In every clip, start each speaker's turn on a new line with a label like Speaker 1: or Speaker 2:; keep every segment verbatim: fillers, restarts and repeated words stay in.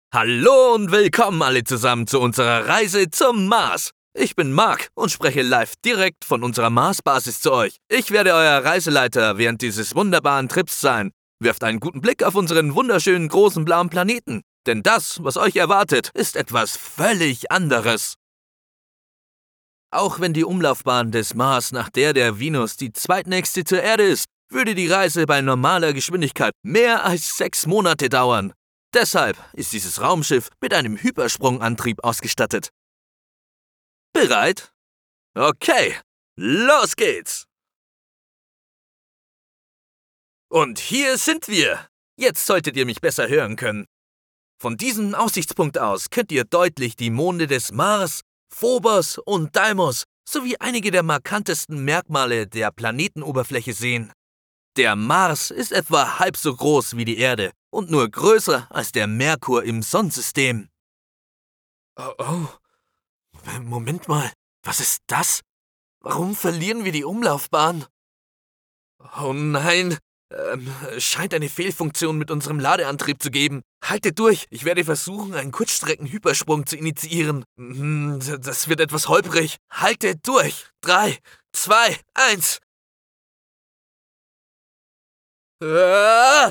Speaker 1: Hallo und willkommen alle zusammen zu unserer Reise zum Mars. Ich bin Mark und spreche live direkt von unserer Mars-Basis zu euch. Ich werde euer Reiseleiter während dieses wunderbaren Trips sein. Werft einen guten Blick auf unseren wunderschönen großen blauen Planeten. Denn das, was euch erwartet, ist etwas völlig anderes. Auch wenn die Umlaufbahn des Mars nach der der Venus die zweitnächste zur Erde ist, würde die Reise bei normaler Geschwindigkeit mehr als sechs Monate dauern. Deshalb ist dieses Raumschiff mit einem Hypersprungantrieb ausgestattet. Bereit? Okay, los geht's! Und hier sind wir. Jetzt solltet ihr mich besser hören können. Von diesem Aussichtspunkt aus könnt ihr deutlich die Monde des Mars, Phobos und Deimos sowie einige der markantesten Merkmale der Planetenoberfläche sehen. Der Mars ist etwa halb so groß wie die Erde und nur größer als der Merkur im Sonnensystem. Oh, oh. Moment mal, was ist das? Warum verlieren wir die Umlaufbahn? Oh nein, ähm, scheint eine Fehlfunktion mit unserem Ladeantrieb zu geben. Haltet durch, ich werde versuchen, einen Kurzstrecken-Hypersprung zu initiieren. Das wird etwas holprig. Haltet durch. Drei, zwei, eins. Ah!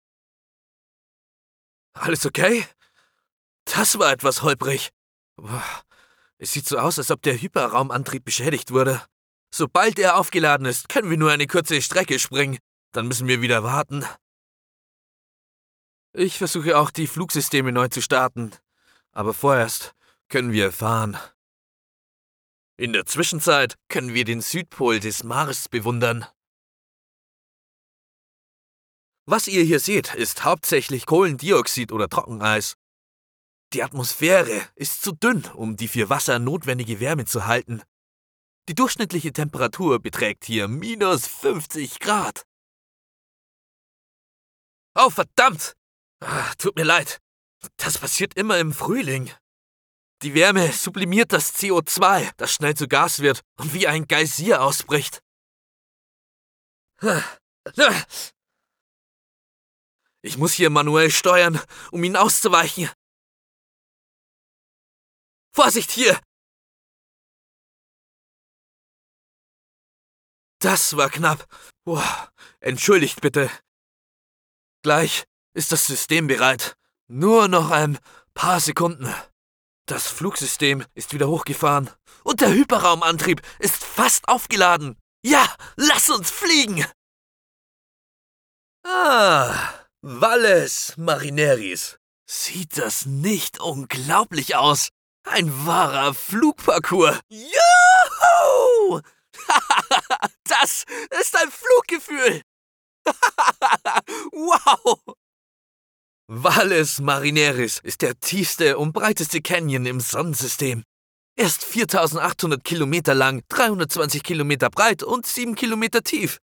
Speaker 1: Alles okay? Das war etwas holprig. Es sieht so aus, als ob der Hyperraumantrieb beschädigt wurde. Sobald er aufgeladen ist, können wir nur eine kurze Strecke springen. Dann müssen wir wieder warten. Ich versuche auch, die Flugsysteme neu zu starten. Aber vorerst können wir fahren. In der Zwischenzeit können wir den Südpol des Mars bewundern. Was ihr hier seht, ist hauptsächlich Kohlendioxid oder Trockeneis. Die Atmosphäre ist zu dünn, um die für Wasser notwendige Wärme zu halten. Die durchschnittliche Temperatur beträgt hier minus fünfzig Grad. Oh, verdammt! Ah, tut mir leid. Das passiert immer im Frühling. Die Wärme sublimiert das C O zwei, das schnell zu Gas wird und wie ein Geysir ausbricht. Ich muss hier manuell steuern, um ihn auszuweichen. Vorsicht hier! Das war knapp. Boah, entschuldigt bitte. Gleich ist das System bereit. Nur noch ein paar Sekunden. Das Flugsystem ist wieder hochgefahren. Und der Hyperraumantrieb ist fast aufgeladen. Ja, lass uns fliegen! Ah, Valles Marineris. Sieht das nicht unglaublich aus? Ein wahrer Flugparcours. Juhu! Das ist ein Fluggefühl. Wow! Valles Marineris ist der tiefste und breiteste Canyon im Sonnensystem. Er ist viertausendachthundert Kilometer lang, dreihundertzwanzig Kilometer breit und sieben Kilometer tief.